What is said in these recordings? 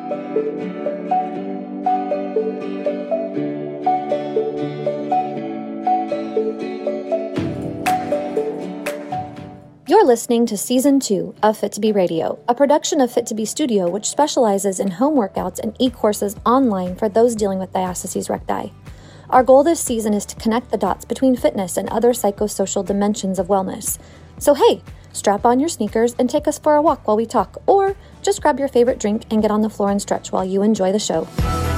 You're listening to Season 2 of Fit to Be Radio, a production of Fit to Be Studio, which specializes in home workouts and e-courses online for those dealing with diastases recti. Our goal this season is to connect the dots between fitness and other psychosocial dimensions of wellness. So hey, strap on your sneakers and take us for a walk while we talk, or just grab your favorite drink and get on the floor and stretch while you enjoy the show.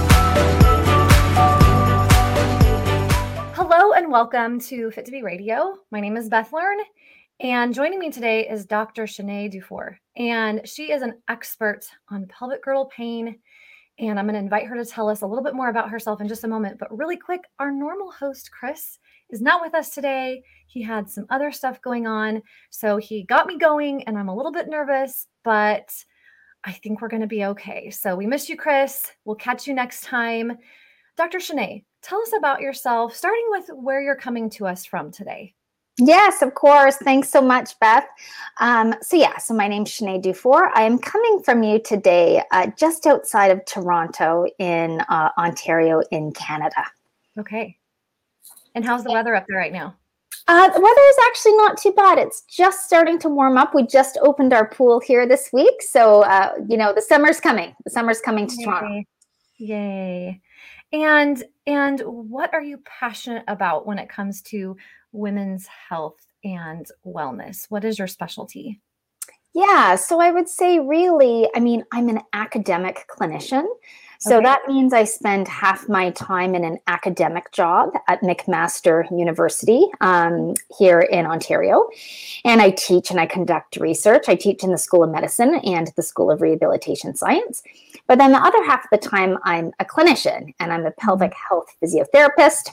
Hello and welcome to Fit to Be Radio. My name is Beth Learn. And joining me today is Dr. Shanae Dufour, and she is an expert on pelvic girdle pain, and I'm going to invite her to tell us a little bit more about herself in just a moment. But really quick, our normal host, Chris, is not with us today. He had some other stuff going on, so he got me going, and I'm a little bit nervous, but I think we're going to be okay. So we missed you, Chris. We'll catch you next time. Dr. Shanae, tell us about yourself, starting with where you're coming to us from today. Yes, of course. Thanks so much, Beth. So my name's Shanae Dufour. I am coming from you today just outside of Toronto in Ontario in Canada. Okay. And how's the weather up there right now? The weather is actually not too bad. It's just starting to warm up. We just opened our pool here this week. So, the summer's coming. The summer's coming to Toronto. Yay. And what are you passionate about when it comes to women's health and wellness? What is your specialty? Yeah, so I would say really, I'm an academic clinician. So that means I spend half my time in an academic job at McMaster University here in Ontario. And I teach and I conduct research. I teach in the School of Medicine and the School of Rehabilitation Science. But then the other half of the time, I'm a clinician and I'm a pelvic health physiotherapist.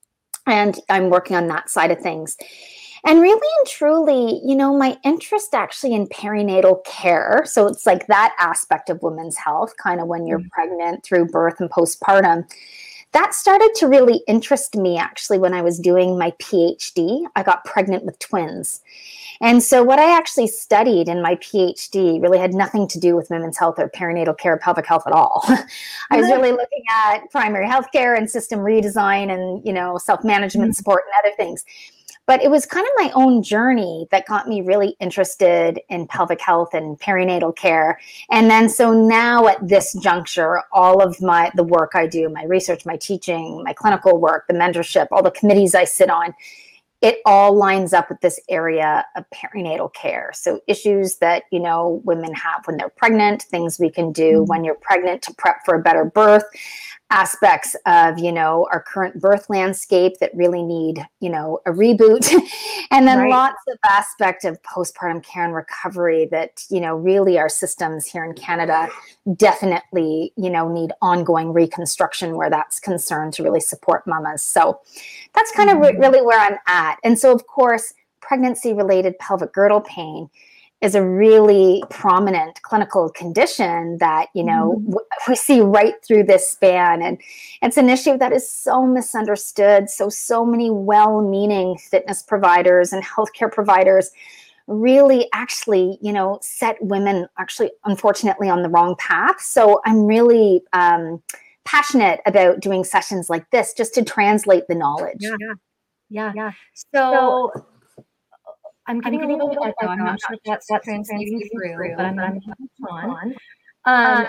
And I'm working on that side of things. And really and truly, my interest actually in perinatal care. So it's like that aspect of women's health, kind of when you're pregnant through birth and postpartum. That started to really interest me actually when I was doing my PhD. I got pregnant with twins. And so what I actually studied in my PhD really had nothing to do with women's health or perinatal care, pelvic health at all. I was really looking at primary health care and system redesign and, self-management support and other things. But it was kind of my own journey that got me really interested in pelvic health and perinatal care. And then so now at this juncture, all of the work I do, my research, my teaching, my clinical work, the mentorship, all the committees I sit on, it all lines up with this area of perinatal care. So issues that, women have when they're pregnant, things we can do when you're pregnant to prep for a better birth, aspects of, our current birth landscape that really need, a reboot. And then lots of aspect of postpartum care and recovery that, really our systems here in Canada definitely, need ongoing reconstruction where that's concerned to really support mamas. So that's kind of really where I'm at. And so, of course, pregnancy-related pelvic girdle pain is a really prominent clinical condition that, we see right through this span. And it's an issue that is so misunderstood. So many well-meaning fitness providers and healthcare providers really actually, set women actually, unfortunately, on the wrong path. So I'm really passionate about doing sessions like this just to translate the knowledge. Yeah. So I'm getting a little bit of echo. I'm not sure if that's translating through, but I'm going to on.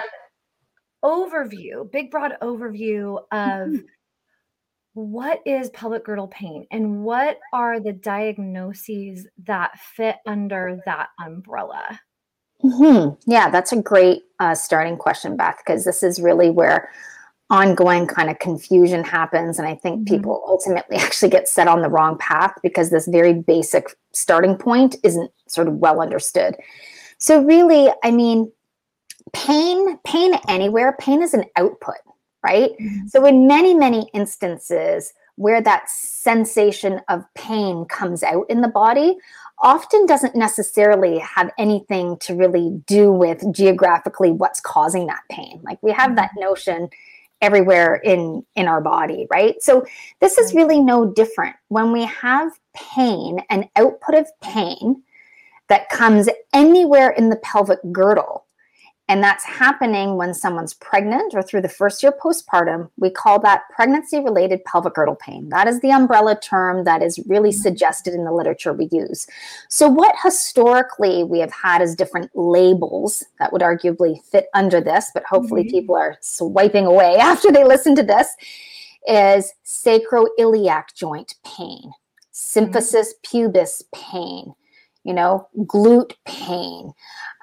Big broad overview of what is pelvic girdle pain and what are the diagnoses that fit under that umbrella? Yeah, that's a great starting question, Beth, because this is really where ongoing kind of confusion happens. And I think people ultimately actually get set on the wrong path because this very basic starting point isn't sort of well understood. So really, pain anywhere, pain is an output, right? So in many, many instances where that sensation of pain comes out in the body often doesn't necessarily have anything to really do with geographically what's causing that pain. Like we have that notion everywhere in our body, right? So this is really no different. When we have pain, an output of pain that comes anywhere in the pelvic girdle, And that's happening when someone's pregnant or through the first year postpartum. We call that pregnancy-related pelvic girdle pain. That is the umbrella term that is really suggested in the literature we use. So what historically we have had as different labels that would arguably fit under this, but hopefully people are swiping away after they listen to this, is sacroiliac joint pain, symphysis pubis pain, glute pain.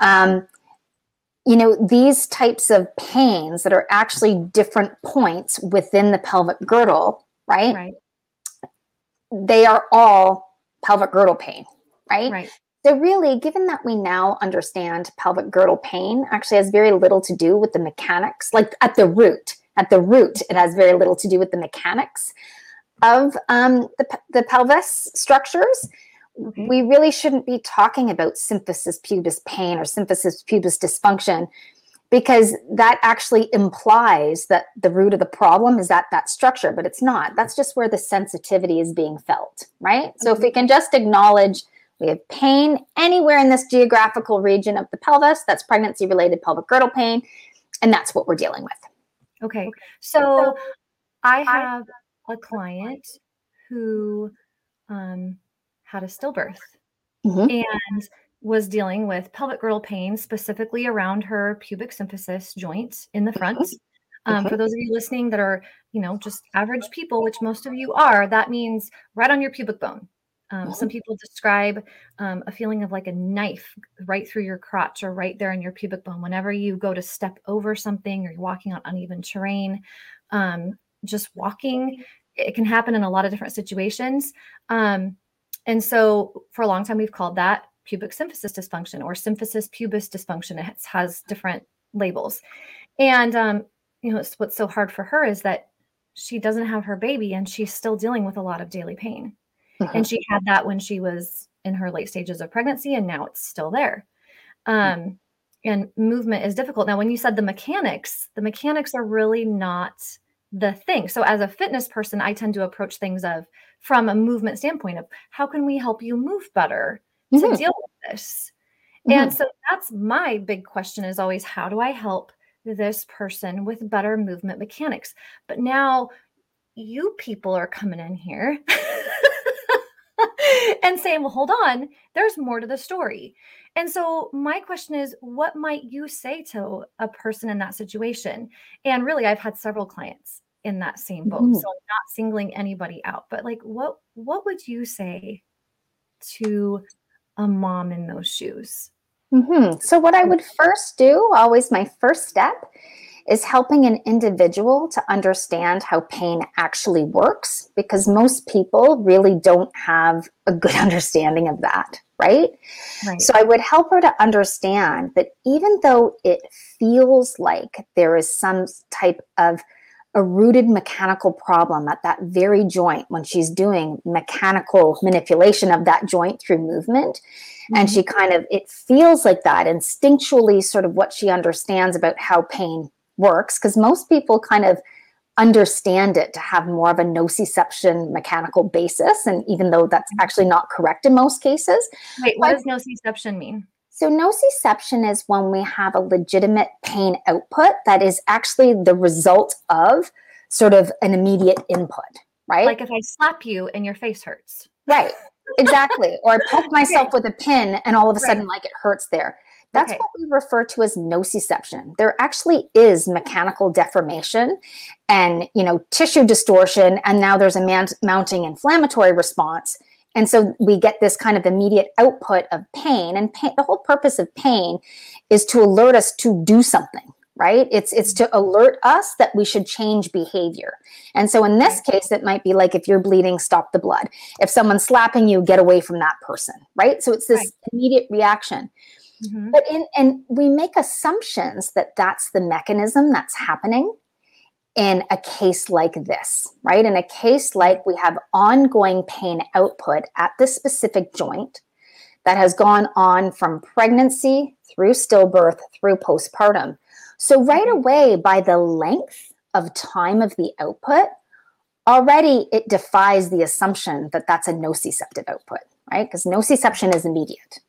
These types of pains that are actually different points within the pelvic girdle, right? They are all pelvic girdle pain, right? So really, given that we now understand pelvic girdle pain actually has very little to do with the mechanics, like at the root, it has very little to do with the mechanics of the pelvis structures. We really shouldn't be talking about symphysis pubis pain or symphysis pubis dysfunction, because that actually implies that the root of the problem is that structure, but it's not. That's just where the sensitivity is being felt, right? So if we can just acknowledge we have pain anywhere in this geographical region of the pelvis, that's pregnancy-related pelvic girdle pain, and that's what we're dealing with. Okay, so I have a client who had a stillbirth and was dealing with pelvic girdle pain, specifically around her pubic symphysis joint in the front. For those of you listening that are, just average people, which most of you are, that means right on your pubic bone. Some people describe a feeling of like a knife right through your crotch or right there in your pubic bone. Whenever you go to step over something or you're walking on uneven terrain, just walking, it can happen in a lot of different situations. And so for a long time, we've called that pubic symphysis dysfunction or symphysis pubis dysfunction. It has different labels. And, what's so hard for her is that she doesn't have her baby and she's still dealing with a lot of daily pain. And she had that when she was in her late stages of pregnancy, and now it's still there. And movement is difficult. Now, when you said the mechanics are really not the thing. So as a fitness person, I tend to approach things from a movement standpoint of how can we help you move better to deal with this? And so that's my big question is always, how do I help this person with better movement mechanics? But now you people are coming in here and saying, well, hold on, there's more to the story. And so my question is, what might you say to a person in that situation? And really, I've had several clients in that same boat. So I'm not singling anybody out, but like, what would you say to a mom in those shoes? So what I would first do, always my first step, is helping an individual to understand how pain actually works, because most people really don't have a good understanding of that, right? So I would help her to understand that even though it feels like there is some type of a rooted mechanical problem at that very joint when she's doing mechanical manipulation of that joint through movement, and she it feels like that instinctually, sort of what she understands about how pain works, because most people kind of understand it to have more of a nociception mechanical basis, and even though that's actually not correct in most cases. Wait, what does nociception mean? So nociception is when we have a legitimate pain output that is actually the result of sort of an immediate input, right? Like if I slap you and your face hurts. Right, exactly. Or I poke myself with a pin and all of a sudden like it hurts there. That's what we refer to as nociception. There actually is mechanical deformation and, tissue distortion, and now there's a mounting inflammatory response. And so we get this kind of immediate output of pain, and the whole purpose of pain is to alert us to do something, right? It's to alert us that we should change behavior. And so in this case, it might be like, if you're bleeding, stop the blood. If someone's slapping you, get away from that person, right? So it's this immediate reaction. But and we make assumptions that that's the mechanism that's happening in a case like this, right? In a case like we have ongoing pain output at this specific joint that has gone on from pregnancy through stillbirth through postpartum. So right away, by the length of time of the output, already it defies the assumption that that's a nociceptive output, right? Because nociception is immediate.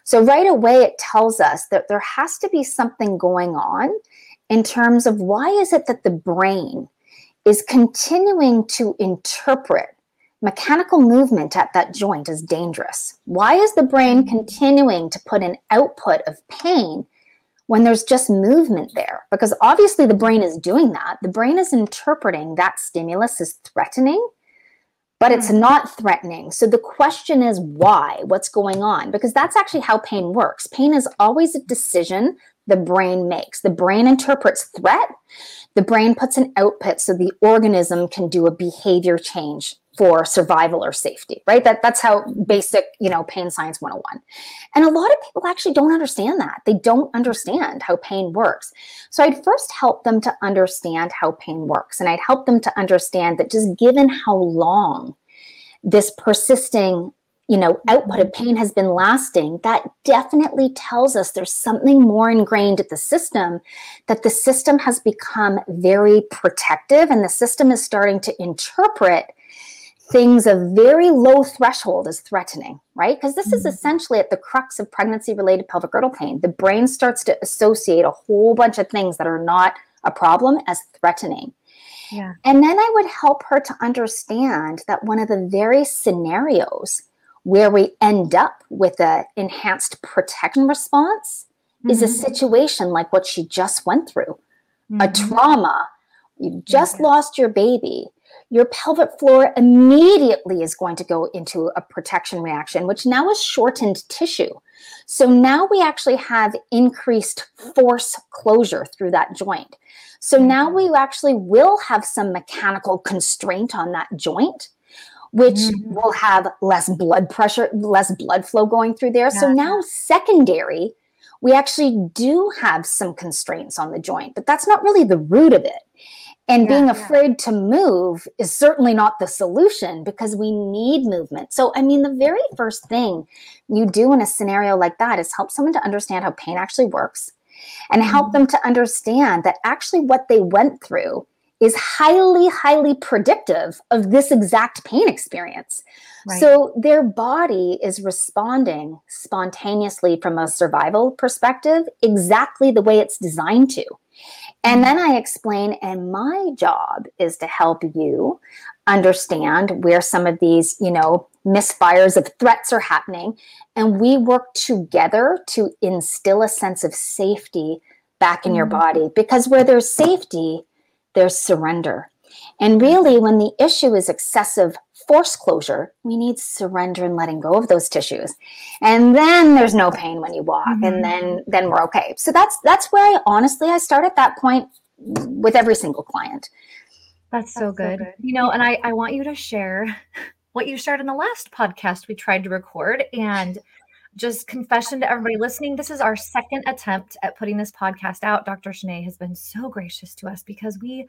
So right away, it tells us that there has to be something going on in terms of why is it that the brain is continuing to interpret mechanical movement at that joint as dangerous? Why is the brain continuing to put an output of pain when there's just movement there? Because obviously the brain is doing that. The brain is interpreting that stimulus as threatening, but it's not threatening. So the question is why? What's going on? Because that's actually how pain works. Pain is always a decision the brain makes. The brain interprets threat. The brain puts an output so the organism can do a behavior change for survival or safety, right? That's how basic, pain science 101. And a lot of people actually don't understand that. They don't understand how pain works. So I'd first help them to understand how pain works. And I'd help them to understand that just given how long this persisting, output of pain has been lasting, that definitely tells us there's something more ingrained at the system, that the system has become very protective and the system is starting to interpret things of very low threshold as threatening, right? Because this is essentially at the crux of pregnancy-related pelvic girdle pain. The brain starts to associate a whole bunch of things that are not a problem as threatening. Yeah. And then I would help her to understand that one of the very scenarios where we end up with an enhanced protection response is a situation like what she just went through, a trauma. You just lost your baby. Your pelvic floor immediately is going to go into a protection reaction, which now is shortened tissue. So now we actually have increased force closure through that joint. So now we actually will have some mechanical constraint on that joint, which will have less blood pressure, less blood flow going through there. So now secondary, we actually do have some constraints on the joint, but that's not really the root of it. And being afraid to move is certainly not the solution, because we need movement. So, the very first thing you do in a scenario like that is help someone to understand how pain actually works, and help them to understand that actually what they went through is highly, highly predictive of this exact pain experience. Right. So their body is responding spontaneously from a survival perspective exactly the way it's designed to. And then I explain, and my job is to help you understand where some of these, misfires of threats are happening. And we work together to instill a sense of safety back in your body, because where there's safety, there's surrender. And really, when the issue is excessive force closure, we need surrender and letting go of those tissues. And then there's no pain when you walk, and then we're okay. So that's where I start at that point with every single client. That's so good. And I want you to share what you shared in the last podcast we tried to record. And just confession to everybody listening, this is our second attempt at putting this podcast out. Dr. Shanae has been so gracious to us because we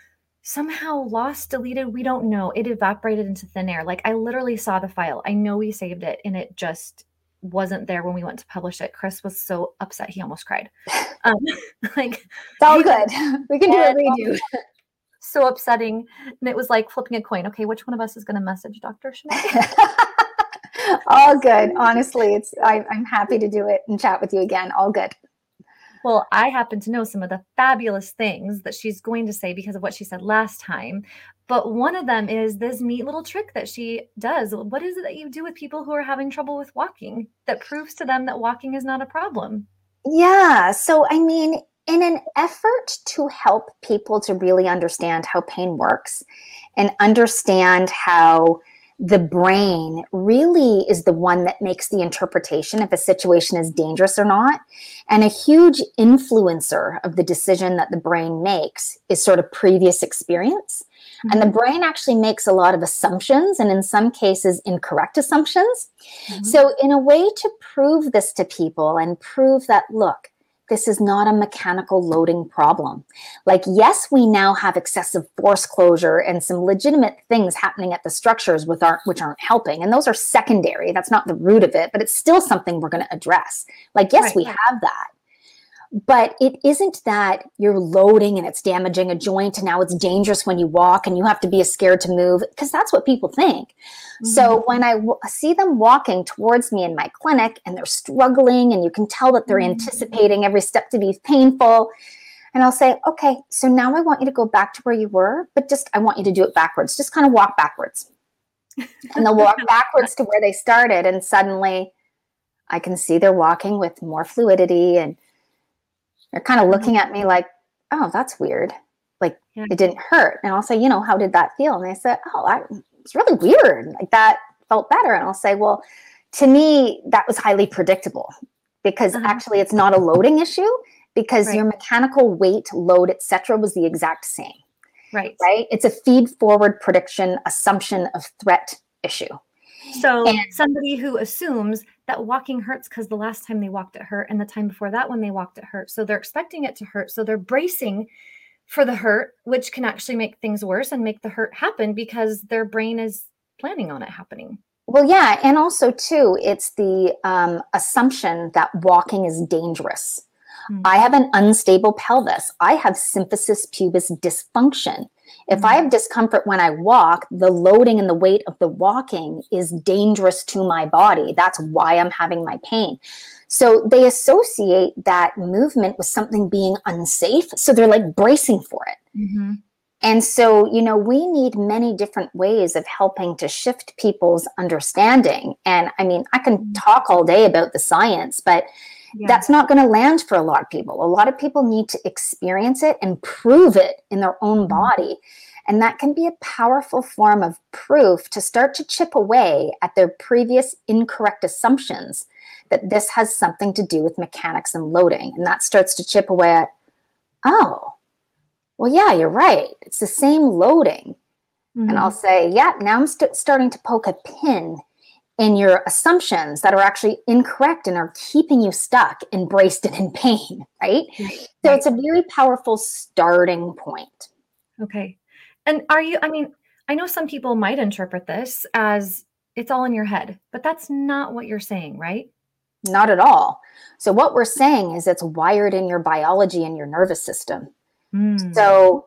somehow deleted, we don't know. It evaporated into thin air. Like, I literally saw the file. I know we saved it, and it just wasn't there when we went to publish it. Chris was so upset. He almost cried. It's all good. We can do a redo. So upsetting. And it was like flipping a coin. Okay, which one of us is going to message Dr. Shanae? All good. Honestly, I'm happy to do it and chat with you again. All good. Well, I happen to know some of the fabulous things that she's going to say because of what she said last time. But one of them is this neat little trick that she does. What is it that you do with people who are having trouble with walking that proves to them that walking is not a problem? Yeah. So, in an effort to help people to really understand how pain works and understand how the brain really is the one that makes the interpretation if a situation is dangerous or not. And a huge influencer of the decision that the brain makes is sort of previous experience. And the brain actually makes a lot of assumptions, and in some cases, incorrect assumptions. So in a way to prove this to people and prove that, look, this is not a mechanical loading problem. Like, yes, we now have excessive force closure and some legitimate things happening at the structures which aren't helping. And those are secondary. That's not the root of it, but it's still something we're going to address. Like, yes, we have that. But it isn't that you're loading and it's damaging a joint and now it's dangerous when you walk and you have to be scared to move, because that's what people think. Mm-hmm. So when I see them walking towards me in my clinic and they're struggling and you can tell that they're anticipating every step to be painful, and I'll say, okay, so now I want you to go back to where you were, but I want you to do it backwards. Just kind of walk backwards. And they'll walk backwards to where they started, and suddenly I can see they're walking with more fluidity, and they're kind of looking at me like, oh, that's weird. Like, it didn't hurt. And I'll say, how did that feel? And they said, it's really weird. Like, that felt better. And I'll say, well, to me, that was highly predictable, because actually it's not a loading issue, because your mechanical weight, load, etc., was the exact same. Right. It's a feed forward prediction assumption of threat issue. So somebody who assumes that walking hurts because the last time they walked it hurt and the time before that when they walked it hurt. So they're expecting it to hurt. So they're bracing for the hurt, which can actually make things worse and make the hurt happen because their brain is planning on it happening. Well, yeah. And also, too, it's the assumption that walking is dangerous. I have an unstable pelvis. I have symphysis pubis dysfunction. If I have discomfort when I walk, the loading and the weight of the walking is dangerous to my body. That's why I'm having my pain. So they associate that movement with something being unsafe. So they're like bracing for it. Mm-hmm. And so, we need many different ways of helping to shift people's understanding. And I mean, I can talk all day about the science, but that's not going to land for a lot of people. A lot of people need to experience it and prove it in their own body. And that can be a powerful form of proof to start to chip away at their previous incorrect assumptions that this has something to do with mechanics and loading. And that starts to chip away at, oh, well, yeah, you're right. It's the same loading. Mm-hmm. And I'll say, now I'm starting to poke a pin in your assumptions that are actually incorrect and are keeping you stuck and braced and in pain, right? So it's a very powerful starting point. Okay. And I know some people might interpret this as it's all in your head, but that's not what you're saying, right? Not at all. So what we're saying is it's wired in your biology and your nervous system. So,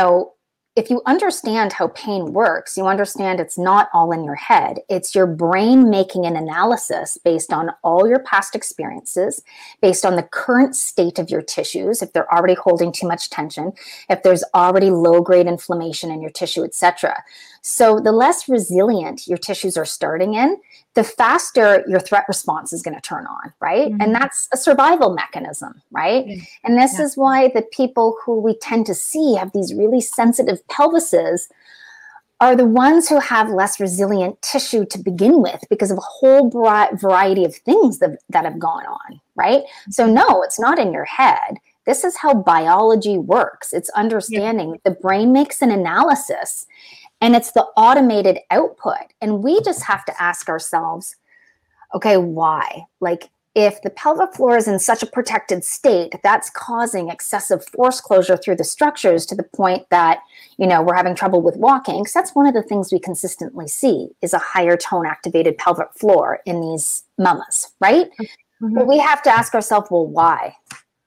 if you understand how pain works, you understand it's not all in your head. It's your brain making an analysis based on all your past experiences, based on the current state of your tissues, if they're already holding too much tension, if there's already low-grade inflammation in your tissue, etc. So the less resilient your tissues are starting in, the faster your threat response is going to turn on, right? Mm-hmm. And that's a survival mechanism, right? Mm-hmm. And this is why the people who we tend to see have these really sensitive pelvises are the ones who have less resilient tissue to begin with, because of a whole variety of things that have gone on, right? Mm-hmm. So no, it's not in your head. This is how biology works. It's understanding the brain makes an analysis, and it's the automated output. And we just have to ask ourselves, okay, why? Like, if the pelvic floor is in such a protected state, that's causing excessive force closure through the structures to the point that, we're having trouble with walking. Because that's one of the things we consistently see is a higher tone activated pelvic floor in these mamas, right? Mm-hmm. Well, we have to ask ourselves, well, why?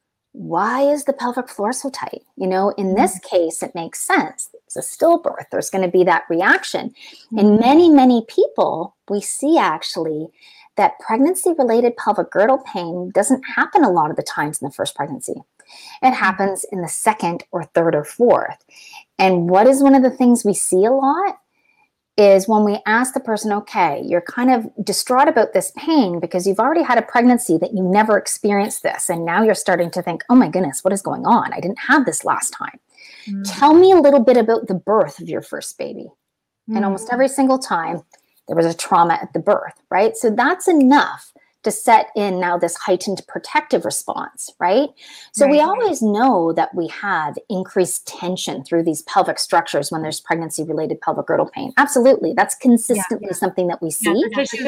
Why is the pelvic floor so tight? In this case, it makes sense. It's a stillbirth. There's going to be that reaction. In many, many people, we see actually that pregnancy-related pelvic girdle pain doesn't happen a lot of the times in the first pregnancy. It happens in the second or third or fourth. And what is one of the things we see a lot is when we ask the person, okay, you're kind of distraught about this pain because you've already had a pregnancy that you never experienced this. And now you're starting to think, oh my goodness, what is going on? I didn't have this last time. Mm-hmm. Tell me a little bit about the birth of your first baby. Mm-hmm. And almost every single time there was a trauma at the birth, right? So that's enough to set in now this heightened protective response, right? So we always know that we have increased tension through these pelvic structures when there's pregnancy-related pelvic girdle pain. Absolutely. That's consistently something that we see.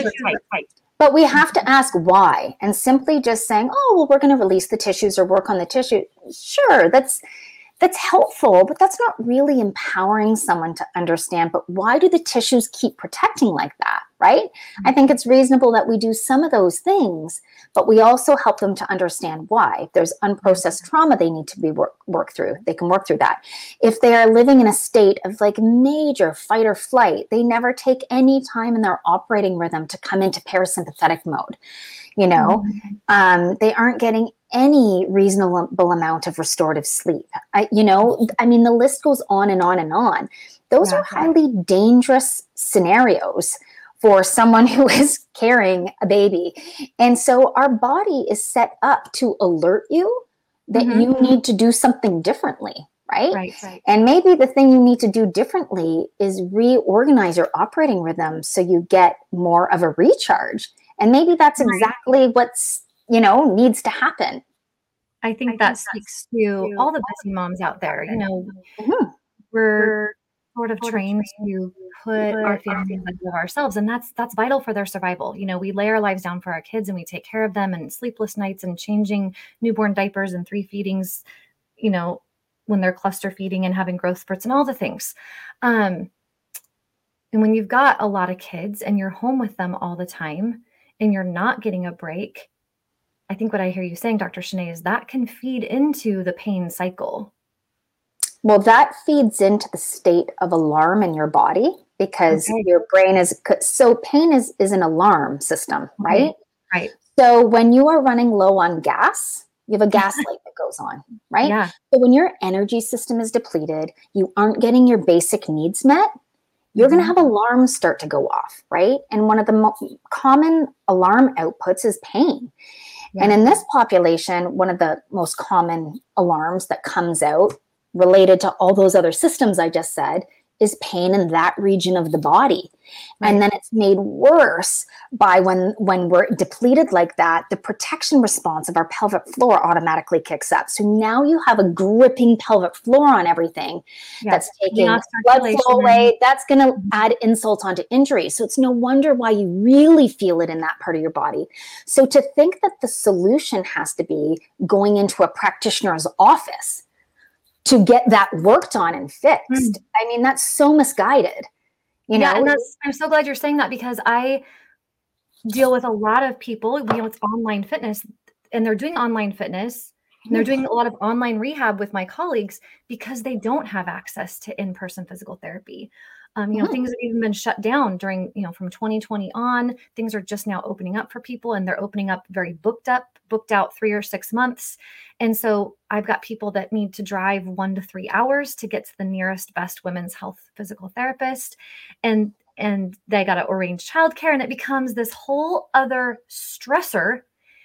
But we have to ask why. And simply just saying, oh, well, we're going to release the tissues or work on the tissue. Sure, that's helpful, but that's not really empowering someone to understand, but why do the tissues keep protecting like that, right? I think it's reasonable that we do some of those things, but we also help them to understand why. If there's unprocessed trauma they need to be work through, they can work through that. If they are living in a state of like major fight or flight, they never take any time in their operating rhythm to come into parasympathetic mode. They aren't getting any reasonable amount of restorative sleep. The list goes on and on and on. Those are highly dangerous scenarios for someone who is carrying a baby. And so our body is set up to alert you that you need to do something differently, right? Right. And maybe the thing you need to do differently is reorganize your operating rhythm so you get more of a recharge. And maybe that's exactly what's, needs to happen. I think that speaks to all the busy moms out there. We're sort of trained to put our families above ourselves, and that's vital for their survival. We lay our lives down for our kids and we take care of them, and sleepless nights and changing newborn diapers and 3 feedings, when they're cluster feeding and having growth spurts and all the things. And when you've got a lot of kids and you're home with them all the time and you're not getting a break, I think what I hear you saying, Dr. Shanae, is that can feed into the pain cycle. Well, that feeds into the state of alarm in your body because your brain so pain is an alarm system, right? Right. So when you are running low on gas, you have a gas light that goes on, right? Yeah. So when your energy system is depleted, you aren't getting your basic needs met, you're going to have alarms start to go off, right? And one of the common alarm outputs is pain. Yeah. And in this population, one of the most common alarms that comes out related to all those other systems I just said is pain in that region of the body. Right. And then it's made worse by when we're depleted like that, the protection response of our pelvic floor automatically kicks up. So now you have a gripping pelvic floor on everything that's taking blood flow away. That's going to add insult onto injury. So it's no wonder why you really feel it in that part of your body. So to think that the solution has to be going into a practitioner's office to get that worked on and fixed. I mean, that's so misguided. And I'm so glad you're saying that because I deal with a lot of people, it's online fitness, and they're doing online fitness and they're doing a lot of online rehab with my colleagues because they don't have access to in-person physical therapy. Things have even been shut down during, from 2020 on. Things are just now opening up for people, and they're opening up very booked out 3 or 6 months. And so I've got people that need to drive 1 to 3 hours to get to the nearest best women's health physical therapist. And they got to arrange childcare, and it becomes this whole other stressor.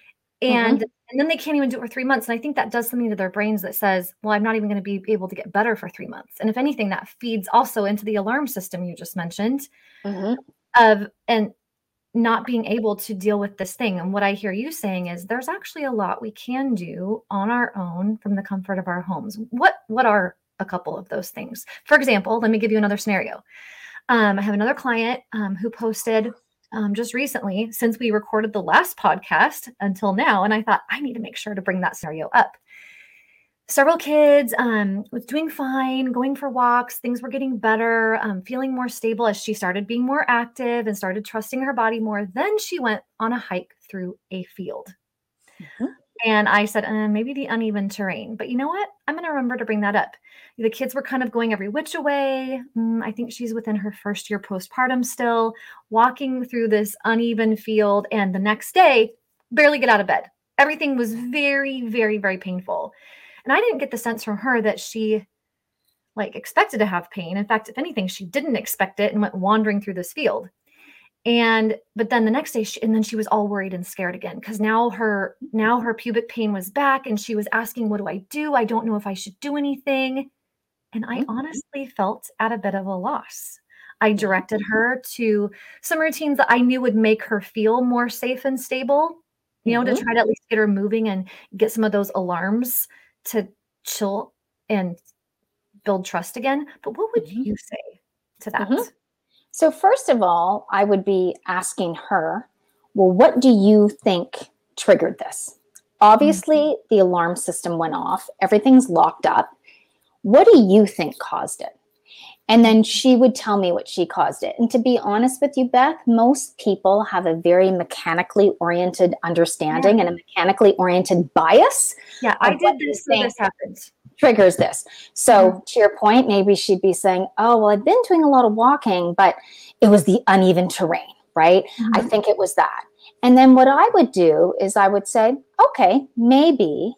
And then they can't even do it for 3 months. And I think that does something to their brains that says, well, I'm not even going to be able to get better for 3 months. And if anything, that feeds also into the alarm system you just mentioned and not being able to deal with this thing. And what I hear you saying is there's actually a lot we can do on our own from the comfort of our homes. What are a couple of those things? For example, let me give you another scenario. I have another client who posted just recently, since we recorded the last podcast until now, and I thought I need to make sure to bring that scenario up. Several kids, was doing fine, going for walks, things were getting better, feeling more stable as she started being more active and started trusting her body more. Then she went on a hike through a field. And I said, maybe the uneven terrain. But you know what? I'm going to remember to bring that up. The kids were kind of going every which way. I think she's within her first year postpartum still, walking through this uneven field. And the next day, barely get out of bed. Everything was very, very, very painful. And I didn't get the sense from her that she expected to have pain. In fact, if anything, she didn't expect it and went wandering through this field. But then the next day, she was all worried and scared again because now her pubic pain was back, and she was asking, "What do I do? I don't know if I should do anything." And I honestly felt at a bit of a loss. I directed her to some routines that I knew would make her feel more safe and stable, to try to at least get her moving and get some of those alarms to chill and build trust again. But what would you say to that? So first of all, I would be asking her, well, what do you think triggered this? Obviously, the alarm system went off. Everything's locked up. What do you think caused it? And then she would tell me what she caused it. And to be honest with you, Beth, most people have a very mechanically oriented understanding and a mechanically oriented bias. Yeah, I did this, so this happens. Triggers this. So to your point, maybe she'd be saying, oh, well, I've been doing a lot of walking, but it was the uneven terrain, right? I think it was that. And then what I would do is I would say, okay, maybe,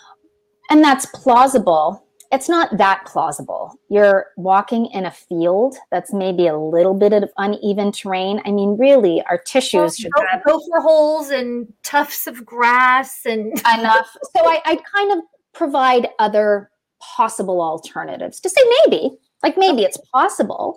and that's plausible. It's not that plausible. You're walking in a field that's maybe a little bit of uneven terrain. I mean, really, our tissues should have gopher holes and tufts of grass and enough. So I kind of provide other possible alternatives to say maybe it's possible.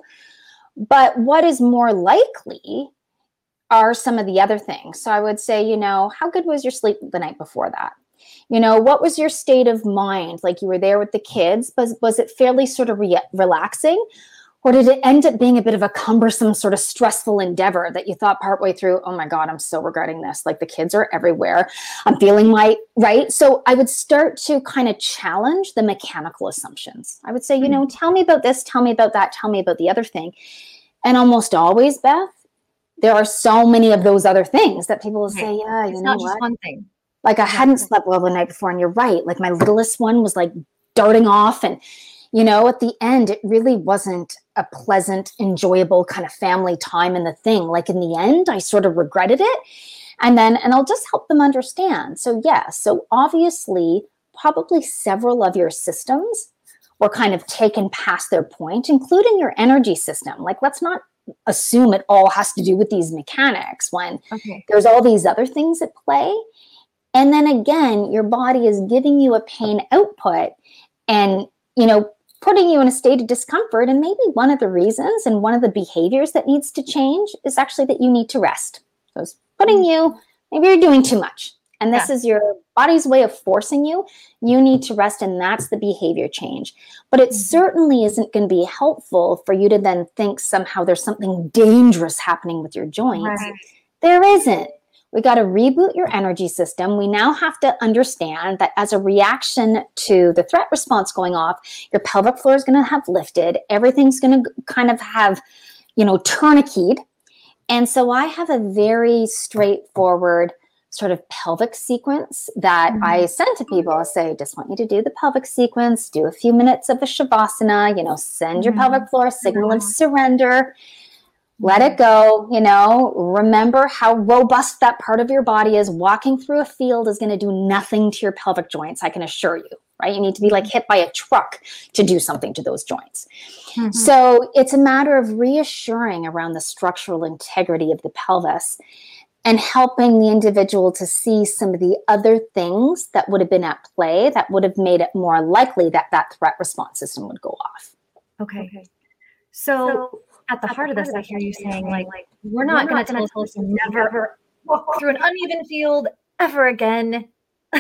But what is more likely are some of the other things. So I would say, how good was your sleep the night before that? What was your state of mind? Like, you were there with the kids, was it fairly sort of relaxing? Or did it end up being a bit of a cumbersome, sort of stressful endeavor that you thought partway through, oh my God, I'm so regretting this. Like, the kids are everywhere. I'm feeling right? So I would start to kind of challenge the mechanical assumptions. I would say, tell me about this, tell me about that, tell me about the other thing. And almost always, Beth, there are so many of those other things that people will say, yeah, it's not just one thing. Like, I hadn't slept well the night before, and you're right. Like, my littlest one was like darting off, and at the end, it really wasn't a pleasant, enjoyable kind of family time in the thing. Like, in the end, I sort of regretted it. And I'll just help them understand. So so obviously, probably several of your systems were kind of taken past their point, including your energy system. Like, let's not assume it all has to do with these mechanics when there's all these other things at play. And then again, your body is giving you a pain output and, putting you in a state of discomfort. And maybe one of the reasons and one of the behaviors that needs to change is actually that you need to rest. So it's putting maybe you're doing too much. And this is your body's way of forcing you. You need to rest, and that's the behavior change. But it certainly isn't going to be helpful for you to then think somehow there's something dangerous happening with your joints. Right. There isn't. We got to reboot your energy system. We now have to understand that as a reaction to the threat response going off, your pelvic floor is going to have lifted. Everything's going to kind of have, tourniqueted. And so I have a very straightforward sort of pelvic sequence that I send to people. I'll say, just want you to do the pelvic sequence, do a few minutes of a Shavasana, send your pelvic floor a signal of surrender. Let it go, remember how robust that part of your body is. Walking through a field is going to do nothing to your pelvic joints, I can assure you, right? You need to be like hit by a truck to do something to those joints. So it's a matter of reassuring around the structural integrity of the pelvis and helping the individual to see some of the other things that would have been at play that would have made it more likely that that threat response system would go off. Okay. So at the heart of this, I hear you saying, like, we're not going to tell us to never walk through an uneven field ever again.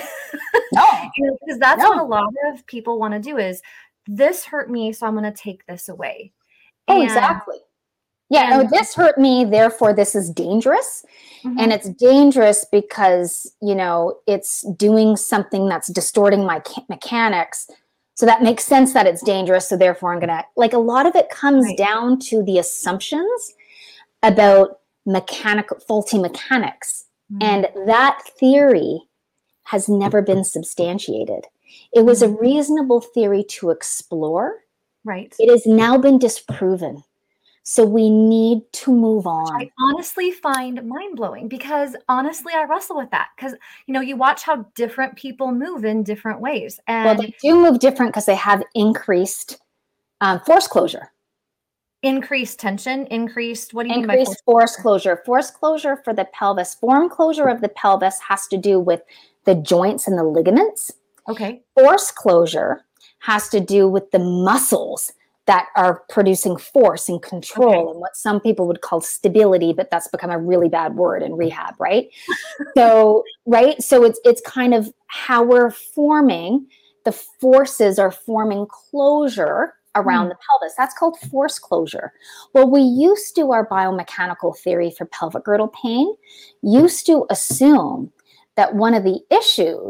No. Because that's what a lot of people want to do is, this hurt me, so I'm going to take this away. Oh, exactly. Yeah, this hurt me, therefore this is dangerous. And it's dangerous because, it's doing something that's distorting my mechanics. So that makes sense that it's dangerous. So therefore I'm going to, like, a lot of it comes down to the assumptions about faulty mechanics. And that theory has never been substantiated. It was a reasonable theory to explore. Right. It has now been disproven. So we need to move on. I honestly find mind-blowing because honestly, I wrestle with that because, you watch how different people move in different ways. And well, they do move different because they have increased force closure. Increased tension, what do you mean by increased force closure? Force closure for the pelvis. Form closure of the pelvis has to do with the joints and the ligaments. Okay. Force closure has to do with the muscles that are producing force and control and what some people would call stability, but that's become a really bad word in rehab, right? So it's kind of how we're forming, the forces are forming closure around the pelvis. That's called force closure. Well, we used to, our biomechanical theory for pelvic girdle pain used to assume that one of the issues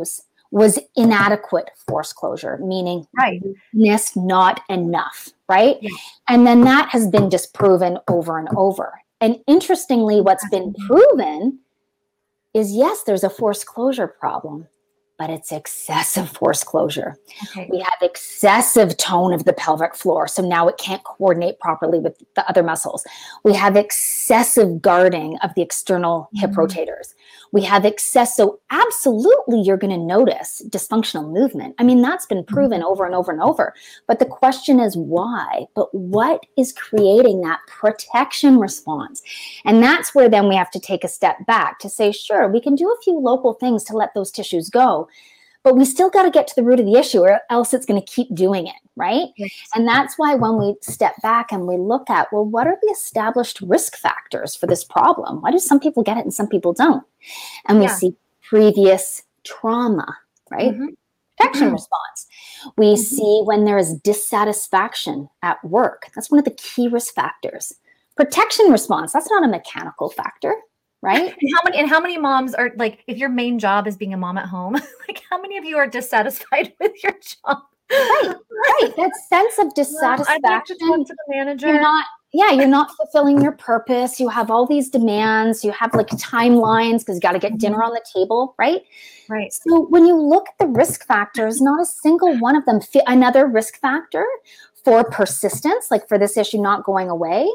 was inadequate force closure, meaning Right. weakness, not enough, right? Yeah. And then that has been disproven over and over. And interestingly, what's been proven is yes, there's a force closure problem, but it's excessive force closure. Okay. We have excessive tone of the pelvic floor, so now it can't coordinate properly with the other muscles. We have excessive guarding of the external hip rotators. We have excess, so absolutely you're going to notice dysfunctional movement. I mean, that's been proven over and over and over. But the question is why? But what is creating that protection response? And that's where then we have to take a step back to say, sure, we can do a few local things to let those tissues go, but we still got to get to the root of the issue or else it's going to keep doing it, right? Yes. And that's why when we step back and we look at, well, what are the established risk factors for this problem? Why do some people get it and some people don't? And we see previous trauma, right? Protection response. We see when there is dissatisfaction at work. That's one of the key risk factors. Protection response, that's not a mechanical factor, right? And how many moms are like, if your main job is being a mom at home, like how many of you are dissatisfied with your job? Right. That sense of dissatisfaction. I'd like to talk to the manager. You're not fulfilling your purpose. You have all these demands. You have like timelines because you got to get dinner on the table, right? Right. So when you look at the risk factors, not a single one of them fit. Another risk factor for persistence, like for this issue not going away,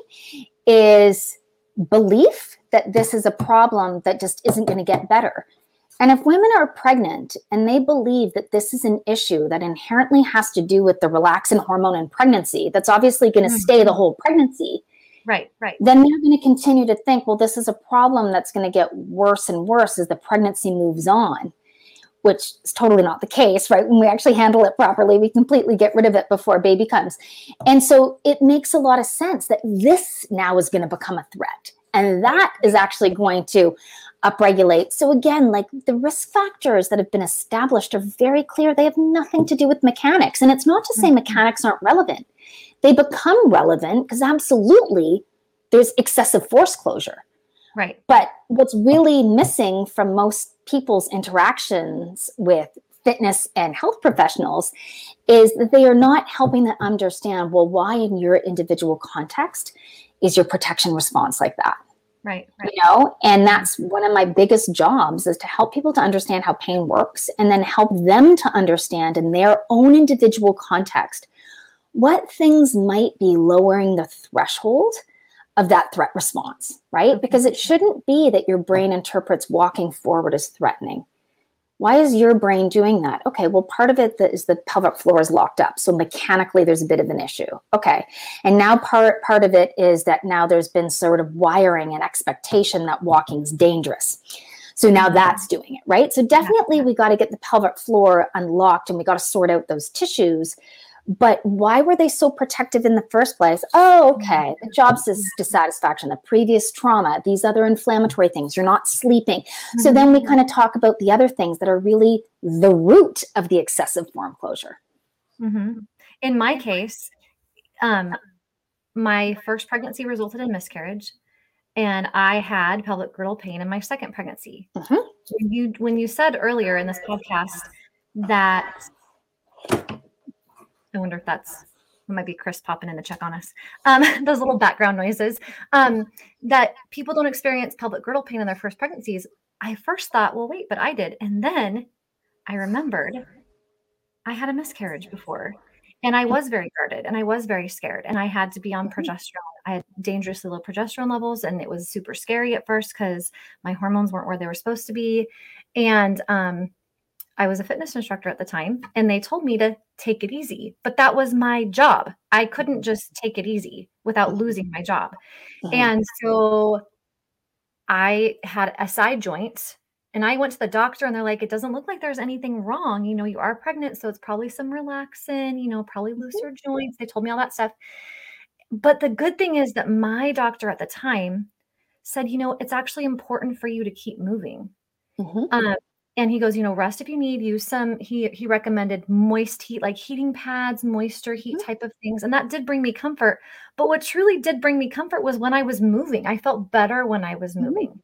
is belief that this is a problem that just isn't going to get better. And if women are pregnant and they believe that this is an issue that inherently has to do with the relaxin hormone in pregnancy, that's obviously going to stay the whole pregnancy, right, then they're going to continue to think, well, this is a problem that's going to get worse and worse as the pregnancy moves on, which is totally not the case, right? When we actually handle it properly, we completely get rid of it before baby comes. And so it makes a lot of sense that this now is going to become a threat. And that is actually going to upregulate. So again, like the risk factors that have been established are very clear. They have nothing to do with mechanics. And it's not to say mechanics aren't relevant. They become relevant because absolutely there's excessive force closure. Right. But what's really missing from most people's interactions with fitness and health professionals is that they are not helping them understand, well, why in your individual context is your protection response like that? Right. And that's one of my biggest jobs is to help people to understand how pain works and then help them to understand in their own individual context what things might be lowering the threshold of that threat response, right? Because it shouldn't be that your brain interprets walking forward as threatening. Why is your brain doing that? Okay, well, part of it is the pelvic floor is locked up. So mechanically, there's a bit of an issue. Okay, and now part of it is that now there's been sort of wiring and expectation that walking is dangerous. So now that's doing it, right? So definitely we got to get the pelvic floor unlocked and we got to sort out those tissues. But why were they so protective in the first place? Oh, okay. The job dissatisfaction, the previous trauma, these other inflammatory things, you're not sleeping. So then we kind of talk about the other things that are really the root of the excessive form closure. In my case, my first pregnancy resulted in miscarriage, and I had pelvic girdle pain in my second pregnancy. When you said earlier in this podcast that, I wonder if it might be Chris popping in to check on us. Those little background noises, that people don't experience pelvic girdle pain in their first pregnancies. I first thought, well, wait, but I did. And then I remembered I had a miscarriage before and I was very guarded and I was very scared and I had to be on progesterone. I had dangerously low progesterone levels and it was super scary at first because my hormones weren't where they were supposed to be. And, I was a fitness instructor at the time and they told me to take it easy, but that was my job. I couldn't just take it easy without losing my job. And so I had a side joint and I went to the doctor and they're like, it doesn't look like there's anything wrong. You are pregnant. So it's probably some relaxin, probably looser joints. They told me all that stuff. But the good thing is that my doctor at the time said, it's actually important for you to keep moving. And he goes, rest if you need, use some, he recommended moist heat, like heating pads, moisture heat type of things. And that did bring me comfort. But what truly did bring me comfort was when I was moving. I felt better when I was moving.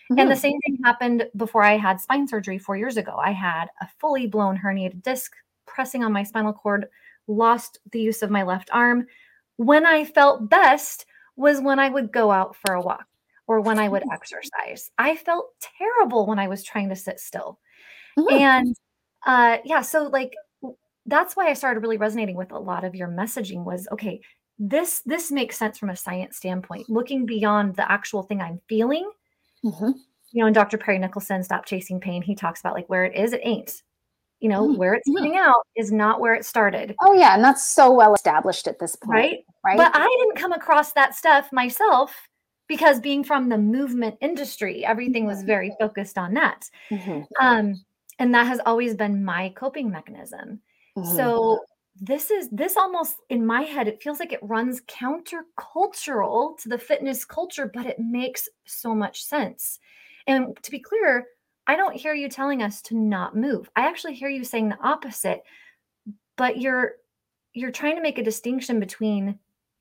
And the Mhm. same thing happened before I had spine surgery 4 years ago. I had a fully blown herniated disc pressing on my spinal cord, lost the use of my left arm. When I felt best was when I would go out for a walk or when I would exercise. I felt terrible when I was trying to sit still. Mhm. And, yeah, so, like, that's why I started really resonating with a lot of your messaging was, okay, this makes sense from a science standpoint, looking beyond the actual thing I'm feeling. Mhm. In Dr. Perry Nicholson, Stop Chasing Pain, he talks about, like, where it is, it ain't. Mhm. Where it's Mhm. coming out is not where it started, Oh yeah, and that's so well established at this point, right? right? But I didn't come across that stuff myself because being from the movement industry, everything was very focused on that. Mhm. Um, and that has always been my coping mechanism. Mhm. So this almost in my head, it feels like it runs countercultural to the fitness culture, but it makes so much sense. And to be clear, I don't hear you telling us to not move. I actually hear you saying the opposite, but you're trying to make a distinction between,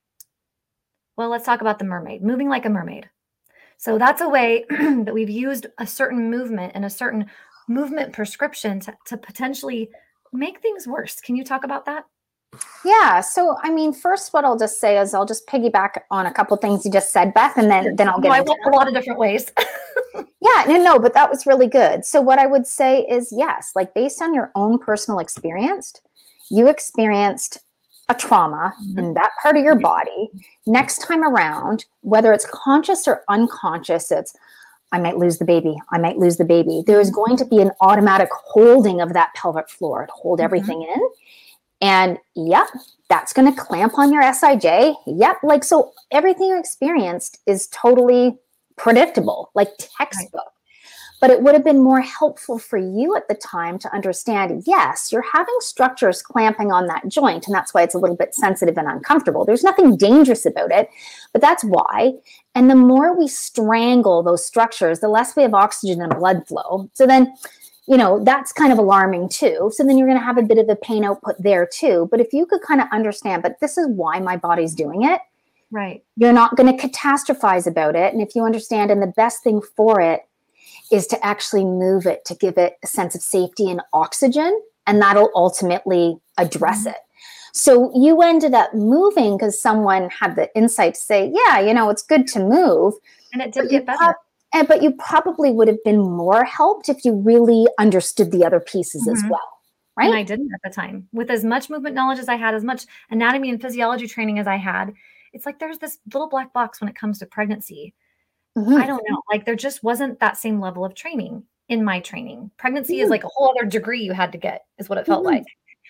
well, let's talk about the mermaid, moving like a mermaid. So that's a way that we've used a certain movement and a certain movement prescription to potentially make things worse. Can you talk about that? Yeah. So, I mean, first, what I'll just say is I'll just piggyback on a couple things you just said, Beth, and Sure. then I'll No, get I into went a lot of different ways. Yeah, no, but that was really good. So what I would say is yes, like based on your own personal experience, you experienced a trauma Mhm. in that part of your body. Next time around, whether it's conscious or unconscious, it's I might lose the baby. I might lose the baby. There is Mhm. going to be an automatic holding of that pelvic floor to hold Mhm. everything in. And yep, that's going to clamp on your SIJ. Yep. Like, so everything you experienced is totally predictable, like Right. textbook. But it would have been more helpful for you at the time to understand, yes, you're having structures clamping on that joint, and that's why it's a little bit sensitive and uncomfortable. There's nothing dangerous about it, but that's why. And the more we strangle those structures, the less we have oxygen and blood flow. So then, that's kind of alarming too. So then you're going to have a bit of a pain output there too. But if you could kind of understand, but this is why my body's doing it, Right. you're not going to catastrophize about it. And if you understand, and the best thing for it is to actually move it to give it a sense of safety and oxygen, and that'll ultimately address Mhm. it. So you ended up moving because someone had the insight to say, yeah, it's good to move, And it did but get better. but you probably would have been more helped if you really understood the other pieces as Mhm. well, And right? I didn't at the time. With as much movement knowledge as I had, as much anatomy and physiology training as I had, it's like there's this little black box when it comes to pregnancy. I Mm-hmm. don't know, like, there just wasn't that same level of training in my training. Pregnancy is Mm-hmm. like a whole other degree you had to get, is what it felt Mm-hmm. like.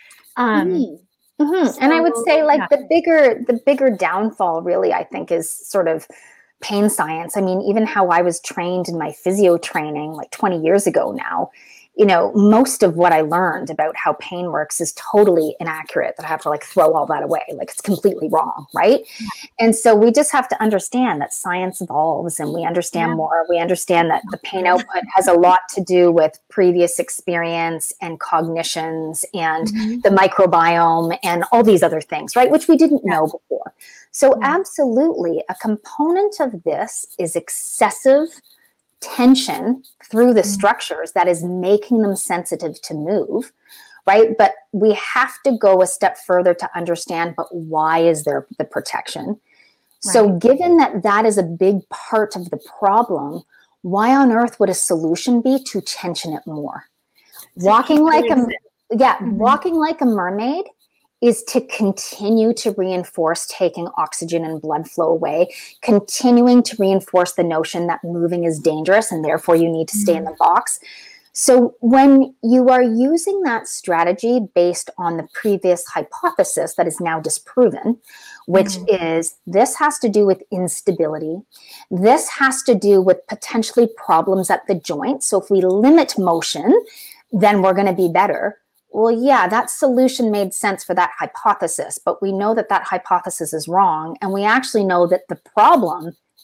Um, Mm-hmm. Mm-hmm. And I would so say yeah. like the bigger downfall really, I think, is sort of pain science. I mean, even how I was trained in my physio training like 20 years ago now, most of what I learned about how pain works is totally inaccurate, that I have to like throw all that away. Like it's completely wrong, right? And so we just have to understand that science evolves and we understand Yeah, more. We understand that the pain good. output has a lot to do with previous experience and cognitions and Mhm. the microbiome and all these other things, right? Which we didn't Yeah, know before. So, yeah. absolutely, a component of this is excessive tension through the Mm, structures that is making them sensitive to move, right? But we have to go a step further to understand, but why is there the protection? So, right. given that that is a big part of the problem, why on earth would a solution be to tension it more? To keep Walking it like a in. yeah, Mhm. walking like a mermaid is to continue to reinforce taking oxygen and blood flow away, continuing to reinforce the notion that moving is dangerous and therefore you need to stay in Mm, the box. So when you are using that strategy based on the previous hypothesis that is now disproven, which mm, is this has to do with instability, this has to do with potentially problems at the joint. So if we limit motion, then we're going to be better. Well, yeah, that solution made sense for that hypothesis, but we know that that hypothesis is wrong. And we actually know that the problem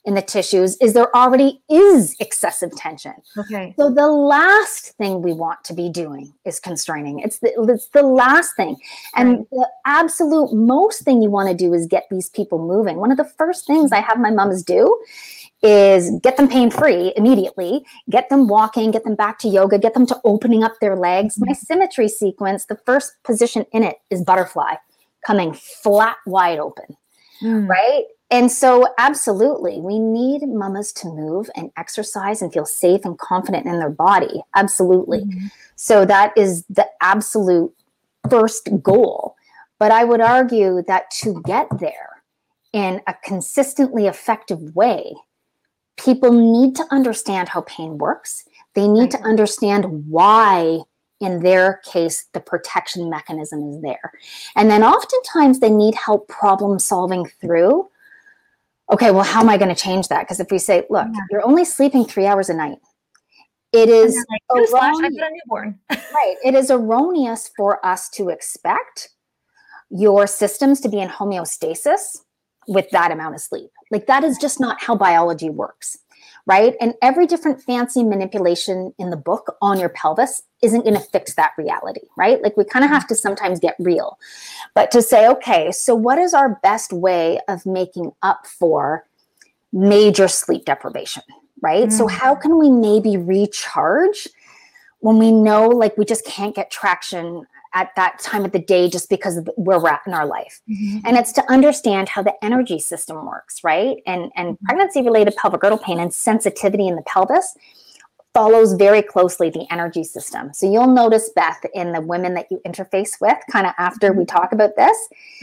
in the tissues is there already is excessive tension. Okay. So the last thing we want to be doing is constraining. It's the last thing. And the absolute most thing you want to do is get these people moving. One of the first things I have my moms do is get them pain-free immediately, get them walking, get them back to yoga, get them to opening up their legs. My symmetry sequence, the first position in it is butterfly, coming flat wide open, right? And so absolutely, we need mamas to move and exercise and feel safe and confident in their body. Absolutely. So that is the absolute first goal. But I would argue that to get there in a consistently effective way, people need to understand how pain works. They need to understand why, in their case, the protection mechanism is there. And then oftentimes they need help problem solving through, okay, well, how am I going to change that? Because if we say, look, you're only sleeping 3 hours a night, it is I've got a newborn. Right. It is erroneous for us to expect your systems to be in homeostasis with that amount of sleep. Like that is just not how biology works, right? And every different fancy manipulation in the book on your pelvis isn't going to fix that reality, right? Like we kind of have to sometimes get real, but to say, okay, so what is our best way of making up for major sleep deprivation, right? So how can we maybe recharge when we know like we just can't get traction at that time of the day just because of where we're at in our life. And it's to understand how the energy system works, right? And pregnancy-related pelvic girdle pain and sensitivity in the pelvis follows very closely the energy system. So you'll notice, Beth, in the women that you interface with, kind of after we talk about this,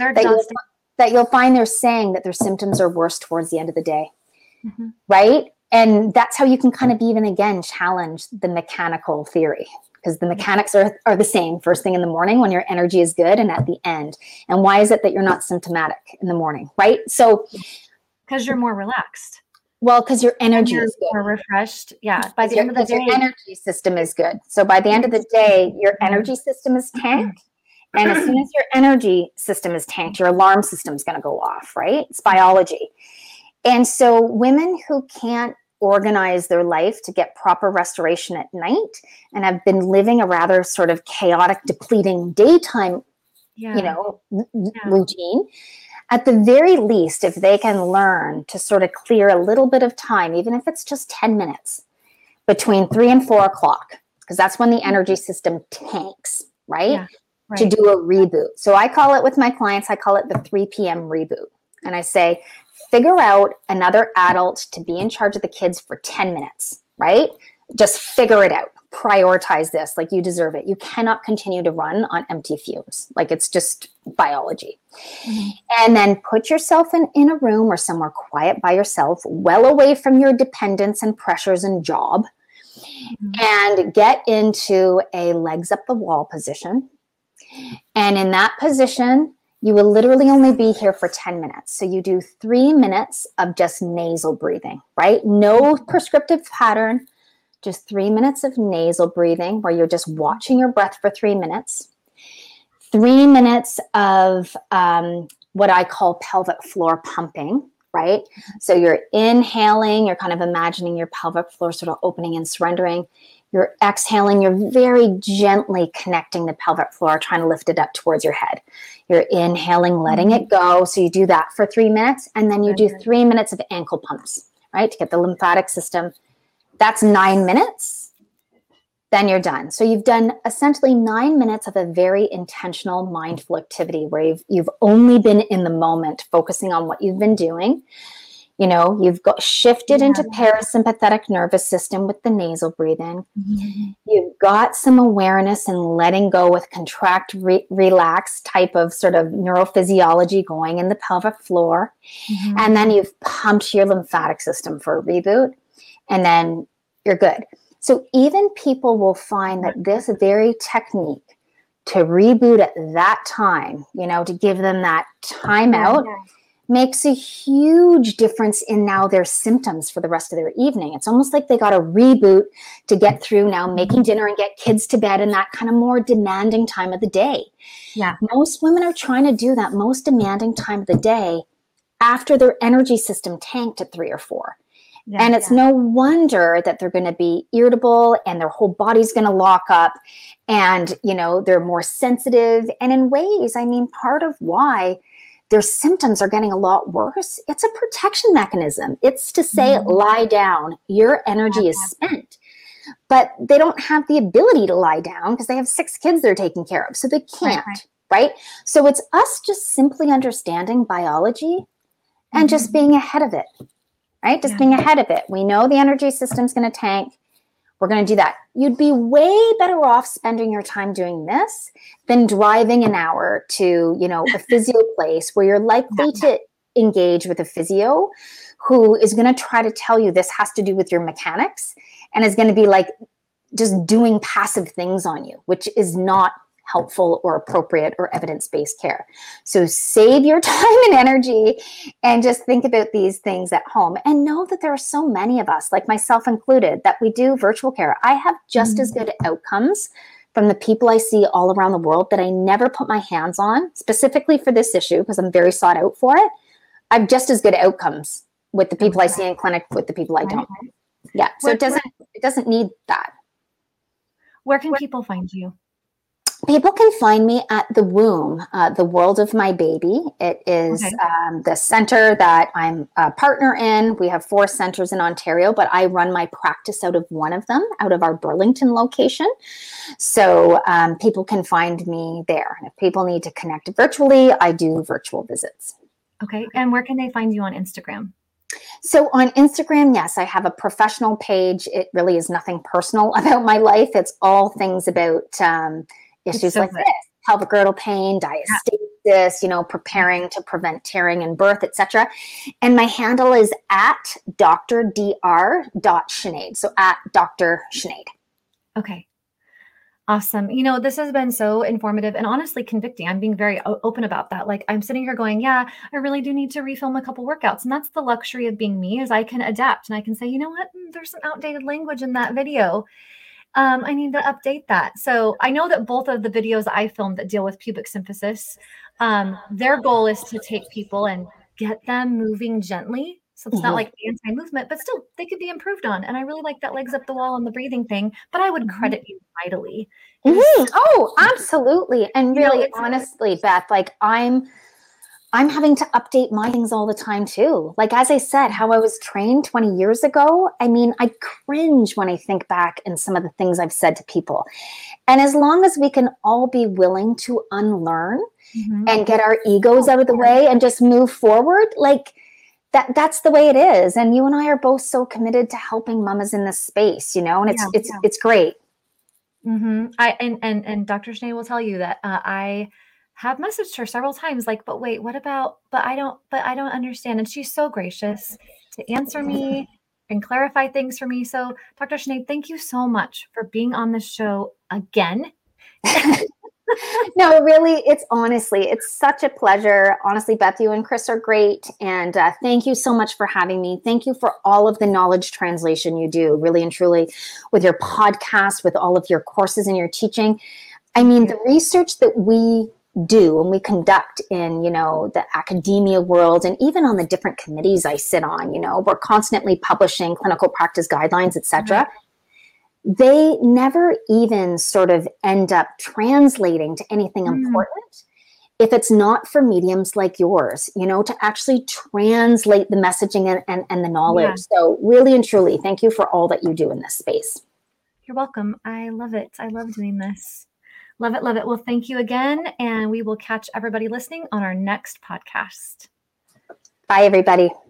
that you'll find they're saying that their symptoms are worse towards the end of the day, right? And that's how you can kind of even, again, challenge the mechanical theory. Because the mechanics are the same first thing in the morning when your energy is good and at the end. And why is it that you're not symptomatic in the morning, right? So because you're more relaxed. Well, because your energy is good. More refreshed. Yeah. By the end of the day, your energy system is good. So by the end of the day, your energy system is tanked. And as soon as your energy system is tanked, your alarm system is going to go off, right? It's biology. And so women who can't organize their life to get proper restoration at night and have been living a rather sort of chaotic, depleting daytime, routine, at the very least, if they can learn to sort of clear a little bit of time, even if it's just 10 minutes between 3 and 4 o'clock, because that's when the energy system tanks, right? To do a reboot. So I call it with my clients, I call it the 3 p.m. reboot. And I say, figure out another adult to be in charge of the kids for 10 minutes, right? Just figure it out. Prioritize this like you deserve it. You cannot continue to run on empty fumes. Like it's just biology. And then put yourself in a room or somewhere quiet by yourself, well away from your dependents and pressures and job, and get into a legs up the wall position. And in that position, you will literally only be here for 10 minutes. So you do 3 minutes of just nasal breathing, right? No prescriptive pattern, just 3 minutes of nasal breathing where you're just watching your breath for 3 minutes. 3 minutes of what I call pelvic floor pumping, right? So you're inhaling, you're kind of imagining your pelvic floor sort of opening and surrendering. You're exhaling, you're very gently connecting the pelvic floor, trying to lift it up towards your head. You're inhaling, letting it go. So you do that for 3 minutes, and then you do 3 minutes of ankle pumps, right? To get the lymphatic system. That's 9 minutes. Then you're done. So you've done essentially 9 minutes of a very intentional, mindful activity where you've only been in the moment, focusing on what you've been doing. You know, you've got shifted into parasympathetic nervous system with the nasal breathing. You've got some awareness and letting go with contract, relax type of sort of neurophysiology going in the pelvic floor. And then you've pumped your lymphatic system for a reboot, and then you're good. So even people will find that this very technique to reboot at that time, you know, to give them that time out, makes a huge difference in now their symptoms for the rest of their evening. It's almost like they got a reboot to get through now making dinner and get kids to bed in that kind of more demanding time of the day. Most women are trying to do that most demanding time of the day after their energy system tanked at 3 or 4. Yeah, and it's no wonder that they're going to be irritable and their whole body's going to lock up, and, you know, they're more sensitive. And in ways, I mean, part of why their symptoms are getting a lot worse, it's a protection mechanism. It's to say, lie down, your energy is spent. But they don't have the ability to lie down because they have 6 kids they're taking care of. So they can't, right? So it's us just simply understanding biology and just being ahead of it, right? Just being ahead of it. We know the energy system's going to tank. We're going to do that. You'd be way better off spending your time doing this than driving an hour to, you know, a physio place where you're likely to engage with a physio who is going to try to tell you this has to do with your mechanics and is going to be like just doing passive things on you, which is not helpful or appropriate or evidence-based care. So save your time and energy and just think about these things at home, and know that there are so many of us, like myself included, that we do virtual care. I have just as good outcomes from the people I see all around the world that I never put my hands on, specifically for this issue, because I'm very sought out for it. I have just as good outcomes with the people I see in clinic with the people I don't. Yeah. So it doesn't need that. Where can people find you? People can find me at The Womb, The World of My Baby. It is the center that I'm a partner in. We have 4 centers in Ontario, but I run my practice out of one of them, out of our Burlington location. So people can find me there. And if people need to connect virtually, I do virtual visits. Okay. And where can they find you on Instagram? So on Instagram, yes, I have a professional page. It really is nothing personal about my life. It's all things about issues like this, pelvic girdle pain, diastasis, you know, preparing to prevent tearing in birth, etc. And my handle is at drdr.sinead. So at Dr. Sinead. Okay. Awesome. You know, this has been so informative and honestly convicting. I'm being very open about that. Like, I'm sitting here going, yeah, I really do need to refilm a couple workouts. And that's the luxury of being me, is I can adapt and I can say, you know what, there's some outdated language in that video. I need to update that. So I know that both of the videos I filmed that deal with pubic symphysis, their goal is to take people and get them moving gently. So it's not like anti-movement, but still they could be improved on. And I really like that legs up the wall and the breathing thing, but I would credit you mightily. Oh, absolutely. And really, honestly, Beth, like I'm having to update my things all the time too. Like, as I said, how I was trained 20 years ago, I mean, I cringe when I think back and some of the things I've said to people. And as long as we can all be willing to unlearn and get our egos out of the way and just move forward, like that's the way it is. And you and I are both so committed to helping mamas in this space, you know, and it's great. And Dr. Sinead will tell you that I have messaged her several times, like, but wait, what about, but I don't understand. And she's so gracious to answer me and clarify things for me. So Dr. Sinead, thank you so much for being on the show again. No, really, it's such a pleasure. Honestly, Beth, you and Chris are great. And thank you so much for having me. Thank you for all of the knowledge translation you do, really and truly, with your podcast, with all of your courses and your teaching. I mean, the research that we do and we conduct in, you know, the academia world, and even on the different committees I sit on, you know, we're constantly publishing clinical practice guidelines, etc. They never even sort of end up translating to anything important if it's not for mediums like yours, you know, to actually translate the messaging and the knowledge. So really and truly, thank you for all that you do in this space. You're welcome. I love it. I love doing this. Love it. Love it. Well, thank you again. And we will catch everybody listening on our next podcast. Bye, everybody.